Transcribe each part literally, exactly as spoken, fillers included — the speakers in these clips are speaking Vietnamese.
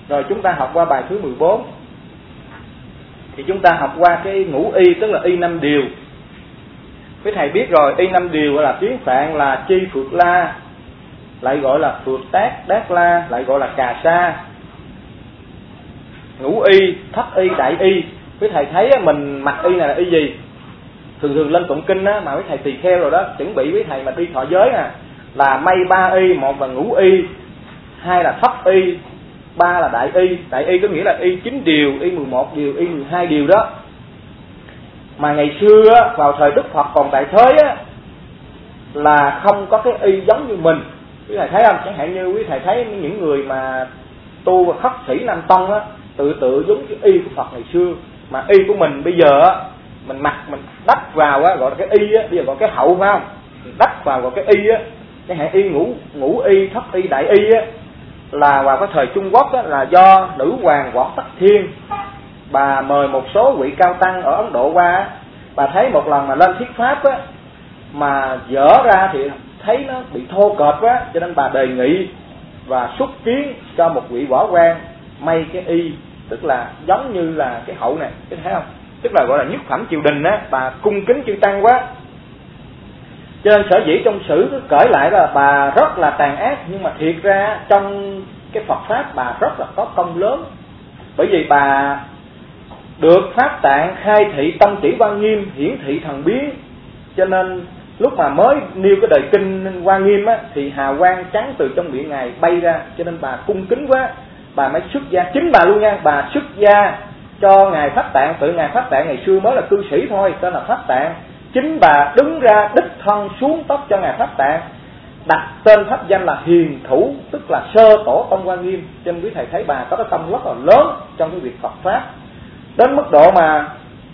Rồi chúng ta học qua bài thứ mười bốn. Thì chúng ta học qua cái ngũ y, tức là y năm điều. Quý thầy biết rồi, y năm điều là tiếng Phạn là chi phược la, lại gọi là phược tác, đát la, lại gọi là cà sa. Ngũ y, thất y, đại y. Quý thầy thấy mình mặc y này là y gì? Thường thường lên tụng kinh á, mà quý thầy tỳ kheo rồi đó, chuẩn bị quý thầy mà đi thọ giới nè, là may ba y, một là ngũ y, hai là thất y, ba là đại y. Đại y có nghĩa là y chín điều, y mười một điều, y mười hai điều đó. Mà ngày xưa á, vào thời Đức Phật còn tại thế á, là không có cái y giống như mình. Quý thầy thấy không? Chẳng hạn như quý thầy thấy những người mà tu và khất sĩ Nam Tông á, tự tự giống cái y của Phật ngày xưa. Mà y của mình bây giờ á, mình mặc mình đắp vào á, gọi là cái y á, bây giờ gọi cái hậu phải không? Đắp vào gọi cái y á, cái hạn y ngũ ngũ y, thất y, đại y á, là vào cái thời Trung Quốc á, là do nữ hoàng Võ Tắc Thiên, bà mời một số vị cao tăng ở Ấn Độ qua á, bà thấy một lần mà lên thuyết pháp á, mà dở ra thì thấy nó bị thô kệch quá, cho nên bà đề nghị và xúc tiến cho một vị võ quan may cái y, tức là giống như là cái hậu này, cái thấy không? Tức là gọi là nhất phẩm triều đình á, bà cung kính chư tăng quá. Cho nên sở dĩ trong sử cứ kể lại là bà rất là tàn ác, nhưng mà thiệt ra trong cái Phật pháp bà rất là có công lớn. Bởi vì bà được Pháp Tạng khai thị tâm chỉ Hoa Nghiêm, hiển thị thần biến. Cho nên lúc mà mới nêu cái đời kinh Hoa Nghiêm á, thì hào quang trắng từ trong miệng ngài bay ra. Cho nên bà cung kính quá, bà mới xuất gia, chính bà luôn nha, bà xuất gia cho ngài Pháp Tạng. Tự ngài Pháp Tạng ngày xưa mới là cư sĩ thôi, tên là Pháp Tạng. Chính bà đứng ra đích thân xuống tóc cho ngài Pháp Tạng, đặt tên pháp danh là Hiền Thủ, tức là sơ tổ tông Hoa Nghiêm. Cho nên quý thầy thấy bà có cái công rất là lớn trong cái việc Phật pháp, đến mức độ mà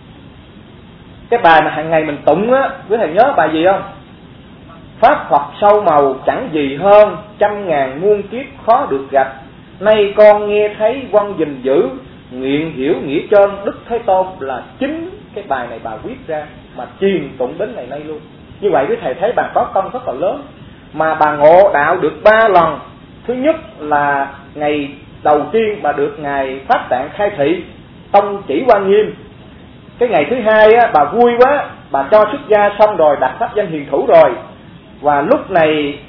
cái bài mà hàng ngày mình tụng á, quý thầy nhớ bài gì không? Pháp Phật sâu màu chẳng gì hơn, trăm ngàn muôn kiếp khó được gặp. Nay con nghe thấy quân gìn giữ, nguyện hiểu nghĩa trên Đức Thế Tôn. Là chính cái bài này bà viết ra mà truyền tụng đến ngày nay luôn. Như vậy quý thầy thấy bà có công rất là lớn. Mà bà ngộ đạo được ba lần. Thứ nhất là ngày đầu tiên bà được ngài Pháp Tạng khai thị tông chỉ Hoa Nghiêm. Cái ngày thứ hai á, bà vui quá, bà cho xuất gia xong rồi đặt pháp danh Hiền Thủ rồi. Và lúc này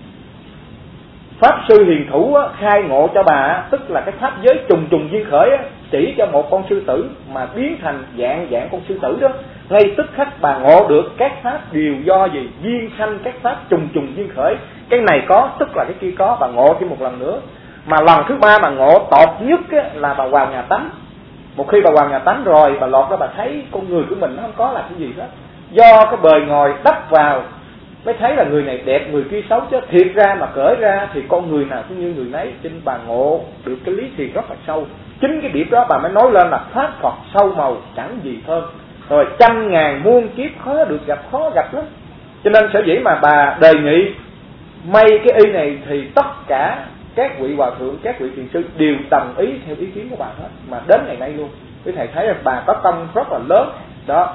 Pháp sư Hiền Thủ á, khai ngộ cho bà, tức là cái pháp giới trùng trùng duyên khởi á, chỉ cho một con sư tử mà biến thành dạng dạng con sư tử đó. Ngay tức khắc bà ngộ được các pháp đều do gì? Duyên sanh các pháp trùng trùng duyên khởi. Cái này có, tức là cái kia có, bà ngộ thêm một lần nữa. Mà lần thứ ba bà ngộ tột nhất á, là bà vào nhà tắm. Một khi bà vào nhà tắm rồi, bà lọt ra bà thấy con người của mình nó không có là cái gì hết. Do cái bời ngồi đắp vào mới thấy là người này đẹp, người kia xấu, chứ thiệt ra mà cởi ra thì con người nào cũng như người nấy. Cho nên bà ngộ được cái lý thiền rất là sâu. Chính cái điểm đó bà mới nói lên là Pháp Phật sâu màu chẳng gì hơn, rồi trăm ngàn muôn kiếp khó được gặp, khó gặp lắm. Cho nên sở dĩ mà bà đề nghị may cái y này thì tất cả các vị hòa thượng, các vị thiền sư đều đồng ý theo ý kiến của bà hết, mà đến ngày nay luôn. Quý thầy thấy là bà có công rất là lớn đó.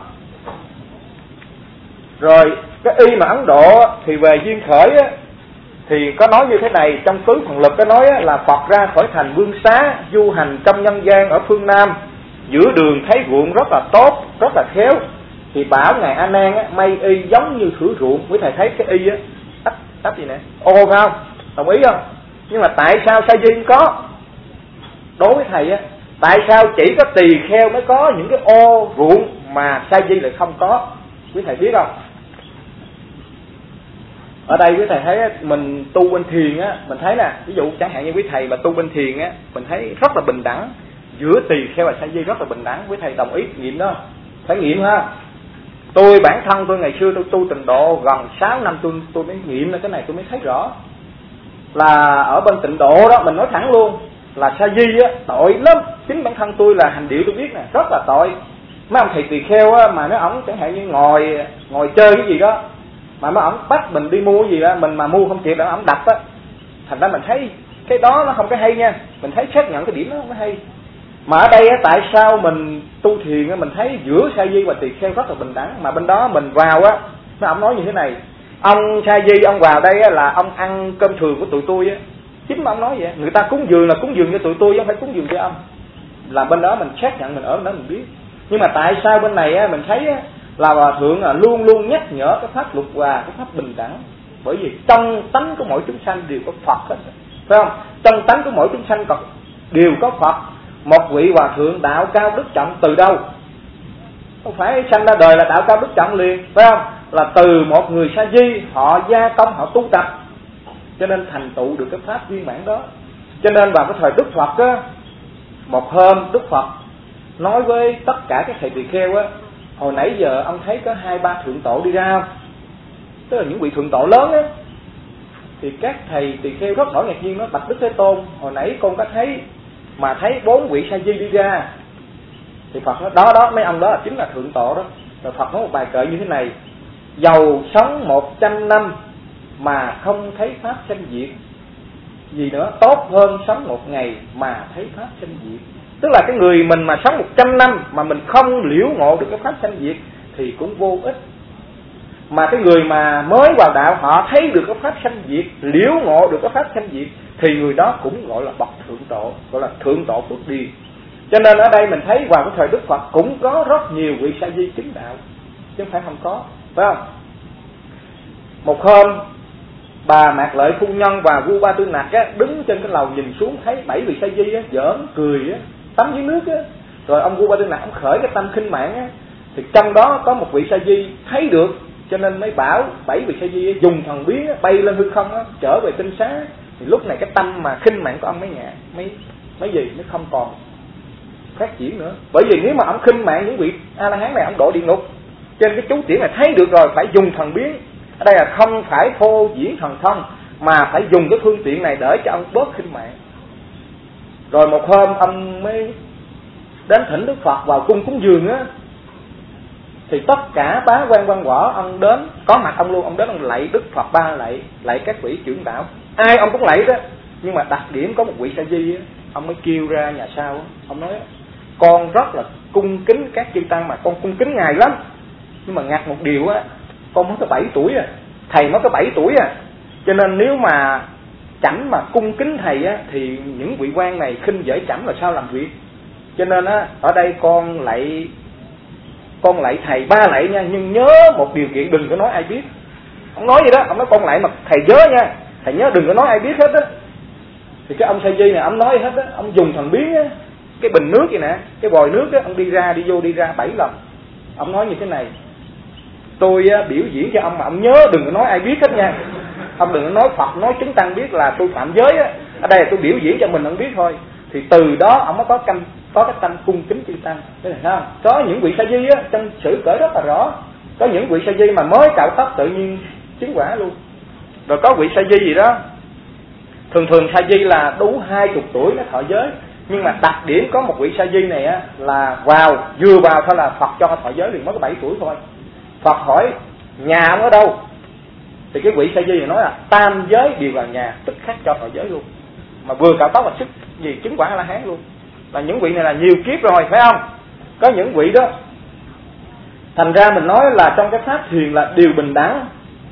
Rồi cái y mà Ấn Độ thì về duyên khởi á, thì có nói như thế này, trong tứ phần lực có nói á, là Phật ra khỏi thành Vương Xá, du hành trong nhân gian ở phương Nam, giữa đường thấy ruộng rất là tốt, rất là khéo, thì bảo ngài A Nan á, may y giống như thửa ruộng. Quý thầy thấy cái y á, ấp ấp gì nè, ô không? Đồng ý không? Nhưng mà tại sao sa di không có? Đối với thầy á, tại sao chỉ có tỳ kheo mới có những cái ô ruộng mà sa di lại không có? Quý thầy biết không? Ở đây quý thầy thấy mình tu bên thiền á, mình thấy nè, ví dụ chẳng hạn như quý thầy mà tu bên thiền á, mình thấy rất là bình đẳng, giữa tỳ kheo và sa di rất là bình đẳng. Quý thầy đồng ý nghiệm đó, phải nghiệm ha. Tôi bản thân tôi ngày xưa tôi tu tịnh độ gần sáu năm, tôi tôi mới nghiệm là cái này, tôi mới thấy rõ là ở bên tịnh độ đó, mình nói thẳng luôn là sa di á tội lắm. Chính bản thân tôi là hành điệu tôi biết nè, rất là tội. Mấy ông thầy tỳ kheo á, mà nói ổng chẳng hạn như ngồi ngồi chơi cái gì đó, mà mấy ổng bắt mình đi mua cái gì đó, mình mà mua không chịu, ổng đập á. Thành ra mình thấy cái đó nó không có hay nha, mình thấy xác nhận cái điểm đó không có hay. Mà ở đây á, tại sao mình tu thiền á, mình thấy giữa sa di và tỳ kheo rất là bình đẳng, mà bên đó mình vào á, mấy ổng nói như thế này: ông sa di ông vào đây á, là ông ăn cơm thường của tụi tôi á, Chính mà ông nói vậy. Người ta cúng dường là cúng dường cho tụi tôi, chứ không phải cúng dường cho ông. Là bên đó mình xác nhận, mình ở bên đó mình biết. Nhưng mà tại sao bên này á, mình thấy á, là Hòa Thượng là luôn luôn nhắc nhở cái pháp luật hòa, cái pháp bình đẳng. Bởi vì trong tánh của mỗi chúng sanh đều có Phật hết, phải không? Trong tánh của mỗi chúng sanh đều có Phật. Một vị Hòa Thượng đạo cao đức trọng từ đâu? Không phải sanh ra đời là đạo cao đức trọng liền, phải không? Là từ một người sa di, họ gia công, họ tu tập, cho nên thành tựu được cái pháp viên mãn đó. Cho nên vào cái thời Đức Phật á, một hôm Đức Phật nói với tất cả các thầy tỳ kheo á, hồi nãy giờ ông thấy có hai ba thượng tổ đi ra không? Tức là những vị thượng tổ lớn á. Thì các thầy tỳ kheo rất nổi ngạc nhiên, nói: bạch Đức Thế Tôn, hồi nãy con có thấy mà thấy bốn vị sa di đi ra. Thì Phật nói: đó đó, mấy ông đó là chính là thượng tổ đó. Rồi Phật nói một bài kệ như thế này: dầu sống một trăm năm mà không thấy pháp sanh diệt, gì nữa tốt hơn sống một ngày mà thấy pháp sanh diệt. Tức là cái người mình mà sống một trăm năm mà mình không liễu ngộ được cái pháp sanh diệt thì cũng vô ích. Mà cái người mà mới vào đạo, họ thấy được cái pháp sanh diệt, liễu ngộ được cái pháp sanh diệt, thì người đó cũng gọi là bậc thượng tổ, gọi là thượng tổ phước điền. Cho nên ở đây mình thấy vào cái thời Đức Phật cũng có rất nhiều vị sa di chứng đạo, chứ không phải không có, phải không? Một hôm bà Mạc Lợi phu nhân và vua Ba Tư Nặc á, đứng trên cái lầu nhìn xuống thấy bảy vị sa di á, giỡn cười á, tắm dưới nước á. Rồi ông vua Ba Tư Nặc ông khởi cái tâm khinh mạn á, thì trong đó có một vị sa di thấy được, cho nên mới bảo bảy vị sa di á, dùng thần biến á, bay lên hư không á, trở về tinh xá. Thì lúc này cái tâm mà khinh mạn của ông mới ngã, mấy mấy gì nó không còn phát triển nữa. Bởi vì nếu mà ông khinh mạn những vị A La Hán này, ông độ địa ngục. Trên cái chú tiểu này thấy được rồi, phải dùng thần biến. Ở đây là không phải thô diễn thần thông, mà phải dùng cái phương tiện này để cho ông bớt khinh mạn. Rồi một hôm ông mới đến thỉnh Đức Phật vào cung cúng dường á, thì tất cả bá quan văn võ ông đến, có mặt ông luôn, ông đến ông lạy Đức Phật ba lạy, lạy các vị trưởng đạo, ai ông cũng lạy đó. Nhưng mà đặc điểm có một vị sa di á, ông mới kêu ra nhà sau á, ông nói: con rất là cung kính các chư tăng, mà con cung kính ngài lắm, nhưng mà ngặt một điều á, con mới có bảy tuổi à, thầy mới có bảy tuổi à, cho nên nếu mà chảnh mà cung kính thầy á, thì những vị quan này khinh dễ chảnh là sao làm việc. Cho nên á, ở đây con lạy con lạy thầy ba lạy nha, nhưng nhớ một điều kiện, đừng có nói ai biết. Ông nói vậy đó, ông nói con lạy mà thầy nhớ nha, thầy nhớ đừng có nói ai biết hết á. Thì cái ông sa di này ông nói hết á, ông dùng thần biến á, cái bình nước vậy nè, cái vòi nước á, ông đi ra đi vô đi ra bảy lần. Ông nói như thế này: tôi á, biểu diễn cho ông mà ông nhớ đừng có nói ai biết hết nha. Ông đừng có nói Phật, nói chúng tăng biết là tôi phạm giới á. Ở đây là tôi biểu diễn cho mình ông biết thôi. Thì từ đó ông mới có tâm, có cái tâm cung kính chư tăng. Thế này không? Có những vị sa di á, trong sử cởi rất là rõ. Có những vị sa di mà mới cạo tóc tự nhiên chứng quả luôn. Rồi có vị sa di gì đó, thường thường sa di là đủ hai chục tuổi nó thọ giới. Nhưng mà đặc điểm có một vị sa di này á, là vào vừa vào thôi là Phật cho thọ giới liền, mới có bảy tuổi thôi. Phật hỏi nhà ông ở đâu, thì cái vị sa di này nói là tam giới đều vào nhà, tức khắc cho thọ giới luôn. Mà vừa cạo tóc là sức gì chứng quả A La Hán luôn. Là những vị này là nhiều kiếp rồi, phải không? Có những vị đó, thành ra mình nói là trong cái pháp thiền là điều bình đẳng.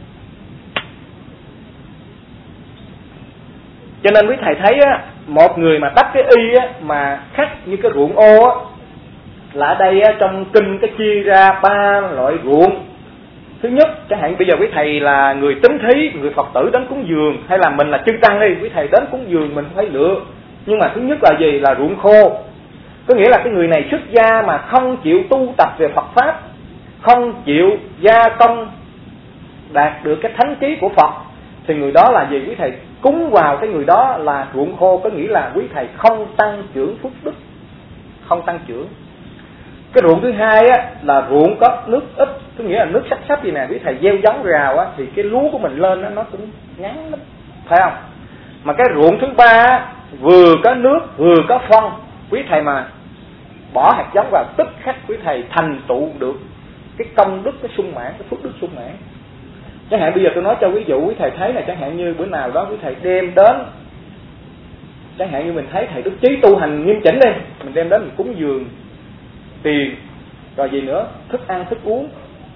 Cho nên quý thầy thấy á, một người mà đắp cái y á, mà khắc như cái ruộng ô á, là ở đây á, trong kinh cái chia ra ba loại ruộng. Thứ nhất, chẳng hạn bây giờ quý thầy là người tín thí, người Phật tử đến cúng dường, hay là mình là chư tăng đi, quý thầy đến cúng dường mình phải lựa. Nhưng mà thứ nhất là gì? Là ruộng khô. Có nghĩa là cái người này xuất gia mà không chịu tu tập về Phật Pháp, không chịu gia công đạt được cái thánh trí của Phật, thì người đó là gì? Quý thầy cúng vào cái người đó là ruộng khô, có nghĩa là quý thầy không tăng trưởng phước đức, không tăng trưởng. Cái ruộng thứ hai á, là ruộng có nước ít, có nghĩa là nước sắp sắp gì nè, quý thầy gieo giống rào á, thì cái lúa của mình lên á, nó cũng ngắn lắm, phải không? Mà cái ruộng thứ ba á, vừa có nước vừa có phân, quý thầy mà bỏ hạt giống vào tức khắc quý thầy thành tựu được cái công đức, cái sung mãn, cái phước đức sung mãn. Chẳng hạn bây giờ tôi nói cho quý vị quý thầy thấy là chẳng hạn như bữa nào đó quý thầy đem đến, chẳng hạn như mình thấy thầy Đức Chí tu hành nghiêm chỉnh đi, mình đem đến mình cúng dường tiền, rồi gì nữa, thức ăn thức uống.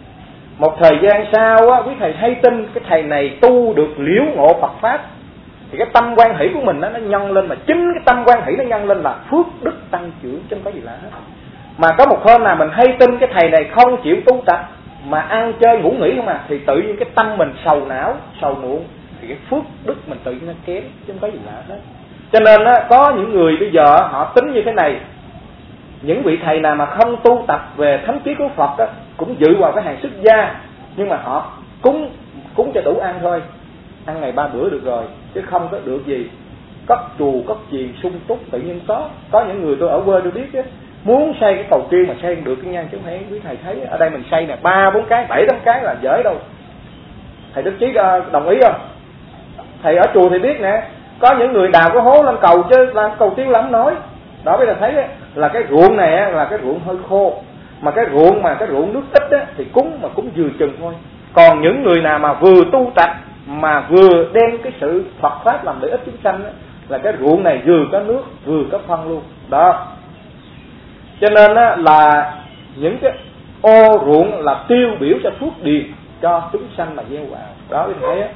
Một thời gian sau á, quý thầy hay tin cái thầy này tu được liễu ngộ Phật Pháp, thì cái tâm quan hỷ của mình đó, nó nhân lên, mà chính cái tâm quan hỷ nó nhân lên là phước đức tăng trưởng, chứ không có gì lạ hết. Mà có một hôm nào mình hay tin cái thầy này không chịu tu tập mà ăn chơi ngủ nghỉ không à, thì tự nhiên cái tâm mình sầu não, sầu muộn, thì cái phước đức mình tự nhiên nó kém, chứ không có gì lạ hết. Cho nên á, có những người bây giờ họ tính như thế này, những vị thầy nào mà không tu tập về thánh trí của Phật đó, cũng dự vào cái hàng xuất gia, nhưng mà họ cúng cúng cho đủ ăn thôi, ăn ngày ba bữa được rồi, chứ không có được gì cất chùa cất chì sung túc. Tự nhiên có có những người tôi ở quê tôi biết á, muốn xây cái cầu tiêu mà xây được cái ngang, chứ không phải quý thầy thấy ở đây mình xây nè ba bốn cái bảy tám cái là dễ đâu. Thầy Đức Chí đồng ý không? Thầy ở chùa thì biết nè, có những người đào cái hố lên cầu chứ làm cầu tiêu lắm nói. Đó bây giờ thấy á, là cái ruộng này á, là cái ruộng hơi khô, mà cái ruộng mà cái ruộng nước ít á, thì cúng mà cúng vừa chừng thôi. Còn những người nào mà vừa tu tập mà vừa đem cái sự Phật pháp làm lợi ích chúng sanh á, là cái ruộng này vừa có nước vừa có phân luôn đó. Cho nên á, là những cái ô ruộng là tiêu biểu cho phước điền cho chúng sanh mà gieo vào đó. Mình thấy á,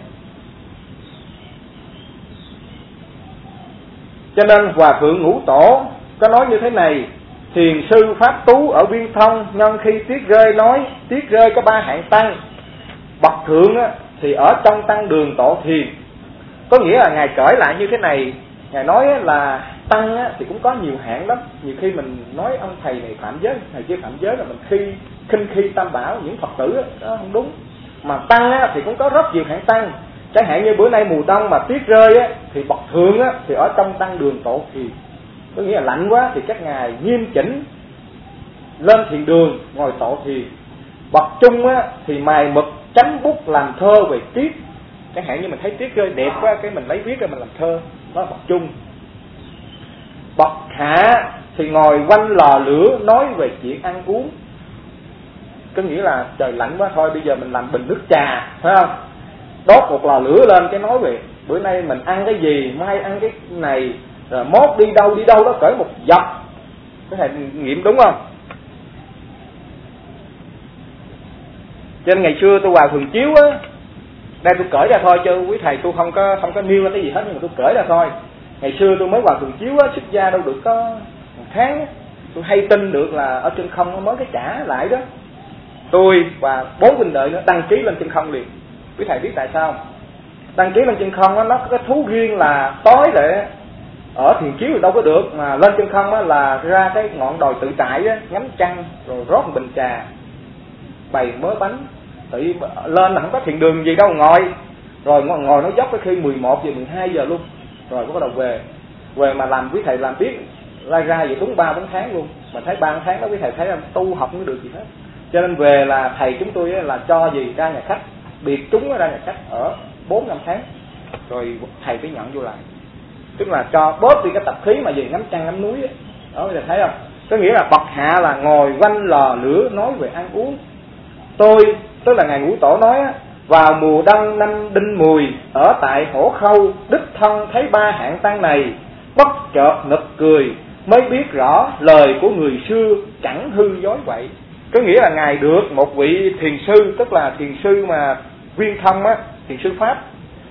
cho nên Hòa Thượng Ngũ Tổ có nói như thế này: thiền sư pháp tú ở Viên Thông, nhân khi tiết rơi nói tiết rơi có ba hạng tăng. Bậc thượng á, thì ở trong tăng đường tổ thiền. Có nghĩa là Ngài cởi lại như thế này, Ngài nói là tăng á, thì cũng có nhiều hạng lắm. Nhiều khi mình nói ông thầy này phạm giới, thầy kia phạm giới là mình khi khinh khi tam bảo những Phật tử á, đó không đúng. Mà tăng á, thì cũng có rất nhiều hạng tăng. Chẳng hạn như bữa nay mùa đông mà tuyết rơi á, thì bậc thượng á, thì ở trong tăng đường tổ thiền. Có nghĩa là lạnh quá thì các ngài nghiêm chỉnh lên thiền đường ngồi tổ thiền. Bậc trung á, thì mài mực chấm bút làm thơ về tiết. Chẳng hạn như mình thấy tiết rơi đẹp quá, cái mình lấy viết ra mình làm thơ, đó là bậc trung. Bậc hạ thì ngồi quanh lò lửa nói về chuyện ăn uống. Có nghĩa là trời lạnh quá thôi, bây giờ mình làm bình nước trà, phải không? Đốt một lò lửa lên cái nói về bữa nay mình ăn cái gì, mai ăn cái này, rồi mốt đi đâu đi đâu đó cởi một dọc. Cái này nghiệm đúng không? Cho nên ngày xưa tôi vào Thường Chiếu á, đây tôi cởi ra thôi chứ quý thầy tôi không có không có nêu ra cái gì hết, nhưng mà tôi cởi ra thôi. Ngày xưa tôi mới vào Thường Chiếu á, xuất gia đâu được có một tháng, tôi hay tin được là ở trên không nó mới cái trả lại đó. Tôi và bốn huynh đệ nó đăng ký lên trên không liền. Quý thầy biết tại sao không? Đăng ký lên trên không á, nó có cái thú riêng là tối lại ở Thiền Chiếu thì đâu có được, mà lên trên không á là ra cái ngọn đồi tự tại á, ngắm trăng rồi rót một bình trà, bày mớ bánh, tự lên là không có thiền đường gì đâu, ngồi rồi ngồi nó dốc tới khi mười một giờ mười hai giờ luôn, rồi bắt đầu về về mà làm quý thầy làm biết lai ra vậy đúng ba bốn tháng luôn. Mà thấy ba tháng đó quý thầy thấy là tu học không được gì hết. Cho nên về là thầy chúng tôi là cho gì ra nhà khách, biệt chúng ra nhà khách ở bốn năm tháng, rồi thầy phải nhận vô lại, tức là cho bớt đi cái tập khí mà về ngắm trăng ngắm núi ấy. Đó bây giờ thấy không? Có nghĩa là bậc hạ là ngồi quanh lò lửa nói về ăn uống. Tôi tức là ngài Ngũ Tổ nói á, vào mùa đông năm Đinh Mùi ở tại Hổ Khâu, đích thân thấy ba hạng tăng này, bất chợt nực cười, mới biết rõ lời của người xưa chẳng hư dối vậy. Có nghĩa là ngài được một vị thiền sư, tức là thiền sư mà Viên Thông á, thiền sư pháp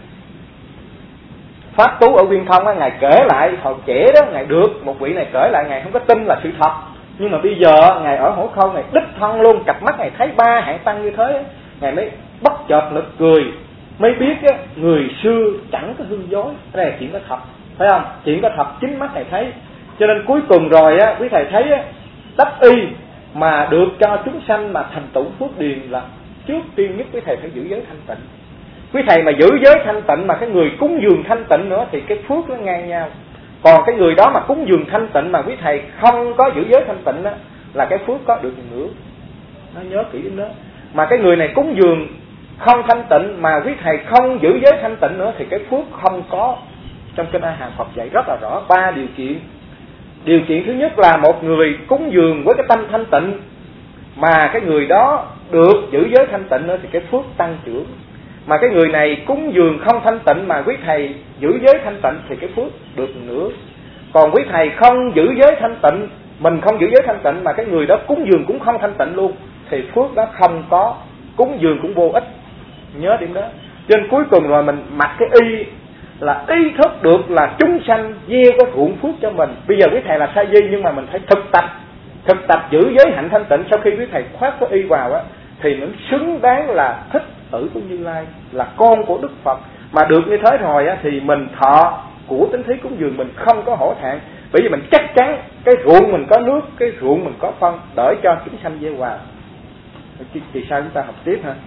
pháp tú ở Viên Thông á, ngài kể lại hồi trẻ đó, ngài được một vị này kể lại, ngài không có tin là sự thật. Nhưng mà bây giờ ngài ở Hổ Khâu, ngài đích thân luôn, cặp mắt ngài thấy ba hạng tăng như thế, ngài mới bất chợt nực cười, mới biết á, người xưa chẳng có hư dối. Cái này là chuyện có thật, phải không? Chuyện có thật, chính mắt ngài thấy. Cho nên cuối cùng rồi á, quý thầy thấy á, đắc y mà được cho chúng sanh mà thành tựu phước điền là trước tiên nhất quý thầy phải giữ giới thanh tịnh. Quý thầy mà giữ giới thanh tịnh mà cái người cúng dường thanh tịnh nữa thì cái phước nó ngang nhau. Còn cái người đó mà cúng dường thanh tịnh mà quý thầy không có giữ giới thanh tịnh đó, là cái phước có được nữa. Nó nhớ kỹ đến đó. Mà cái người này cúng dường không thanh tịnh mà quý thầy không giữ giới thanh tịnh nữa thì cái phước không có. Trong kinh A Hàm Phật dạy rất là rõ ba điều kiện. Điều kiện thứ nhất là một người cúng dường với cái tâm thanh tịnh mà cái người đó được giữ giới thanh tịnh nữa thì cái phước tăng trưởng. Mà cái người này cúng dường không thanh tịnh mà quý thầy giữ giới thanh tịnh thì cái phước được nữa. Còn quý thầy không giữ giới thanh tịnh, mình không giữ giới thanh tịnh mà cái người đó cúng dường cũng không thanh tịnh luôn thì phước đó không có, cúng dường cũng vô ích. Nhớ điểm đó. Cho nên cuối cùng rồi mình mặc cái y là ý thức được là chúng sanh gieo có thuận phước cho mình. Bây giờ quý thầy là sa di, nhưng mà mình phải thực tập, thực tập giữ giới hạnh thanh tịnh. Sau khi quý thầy khoác cái y vào á, thì nó xứng đáng là thích tử của Như Lai, là con của Đức Phật. Mà được như thế rồi á, thì mình thọ của tín thí cúng dường mình không có hổ thẹn, bởi vì mình chắc chắn cái ruộng mình có nước, cái ruộng mình có phân, đợi cho chúng sanh gieo vào. Thì, thì sao chúng ta học tiếp ha?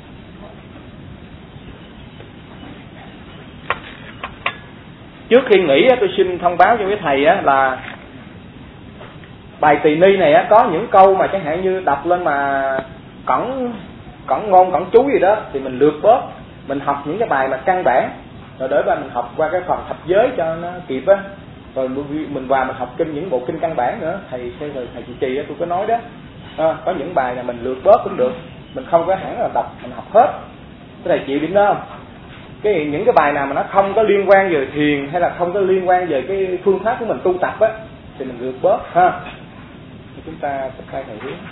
Trước khi nghỉ tôi xin thông báo cho quý thầy là bài tỳ ni này có những câu mà chẳng hạn như đọc lên mà cẩn cẩn ngôn cẩn chú gì đó thì mình lược bớt, mình học những cái bài mà căn bản, rồi để mà mình học qua cái phần thập giới cho nó kịp á, rồi mình vào mình học kinh những bộ kinh căn bản nữa. Thầy thầy thầy chị Trì tôi có nói đó, à, có những bài là mình lược bớt cũng được, mình không có hẳn là đọc mình học hết. Cái thầy chịu điểm đó không? Cái những cái bài nào mà nó không có liên quan về thiền hay là không có liên quan về cái phương pháp của mình tu tập á thì mình lược bớt ha. Thì chúng ta tập khai thầy hướng.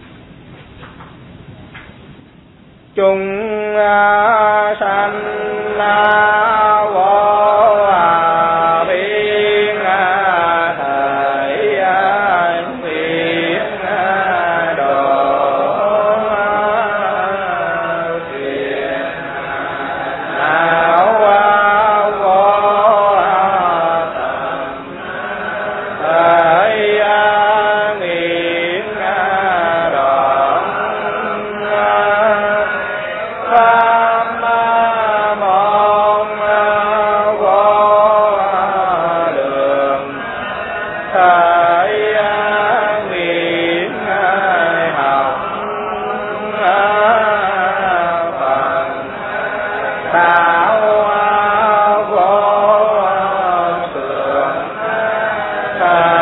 Chúng sanh vô Bye.